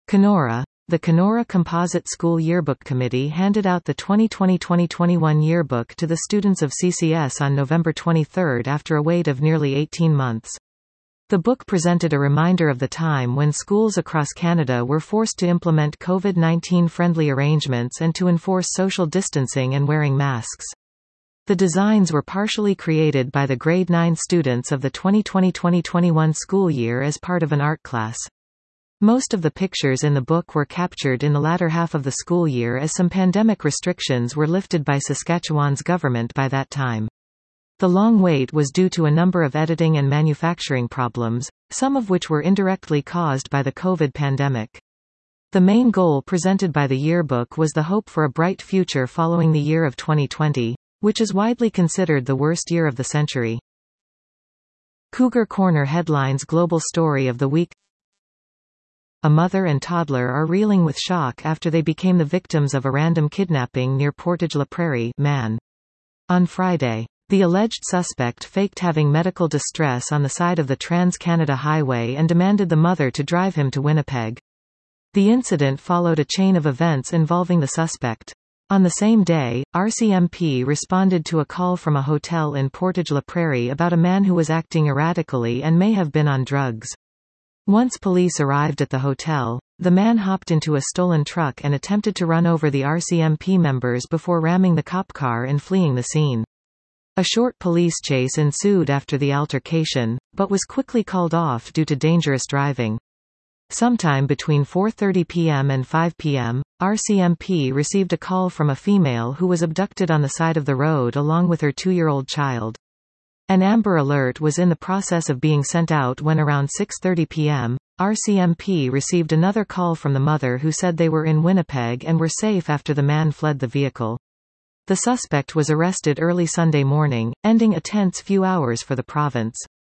Kenora. The Kenora Composite School Yearbook Committee handed out the 2020-2021 yearbook to the students of CCS on November 23 after a wait of nearly 18 months. The book presented a reminder of the time when schools across Canada were forced to implement COVID-19 friendly arrangements and to enforce social distancing and wearing masks. The designs were partially created by the grade 9 students of the 2020-2021 school year as part of an art class. Most of the pictures in the book were captured in the latter half of the school year as some pandemic restrictions were lifted by Saskatchewan's government by that time. The long wait was due to a number of editing and manufacturing problems, some of which were indirectly caused by the COVID pandemic. The main goal presented by the yearbook was the hope for a bright future following the year of 2020, which is widely considered the worst year of the century. Cougar Corner headlines Global Story of the Week. A mother and toddler are reeling with shock after they became the victims of a random kidnapping near Portage la Prairie, Man. On Friday, the alleged suspect faked having medical distress on the side of the Trans-Canada Highway and demanded the mother to drive him to Winnipeg. The incident followed a chain of events involving the suspect. On the same day, RCMP responded to a call from a hotel in Portage la Prairie about a man who was acting erratically and may have been on drugs. Once police arrived at the hotel, the man hopped into a stolen truck and attempted to run over the RCMP members before ramming the cop car and fleeing the scene. A short police chase ensued after the altercation, but was quickly called off due to dangerous driving. Sometime between 4:30 p.m. and 5 p.m., RCMP received a call from a female who was abducted on the side of the road along with her 2-year-old child. An Amber Alert was in the process of being sent out when around 6:30 p.m., RCMP received another call from the mother who said they were in Winnipeg and were safe after the man fled the vehicle. The suspect was arrested early Sunday morning, ending a tense few hours for the province.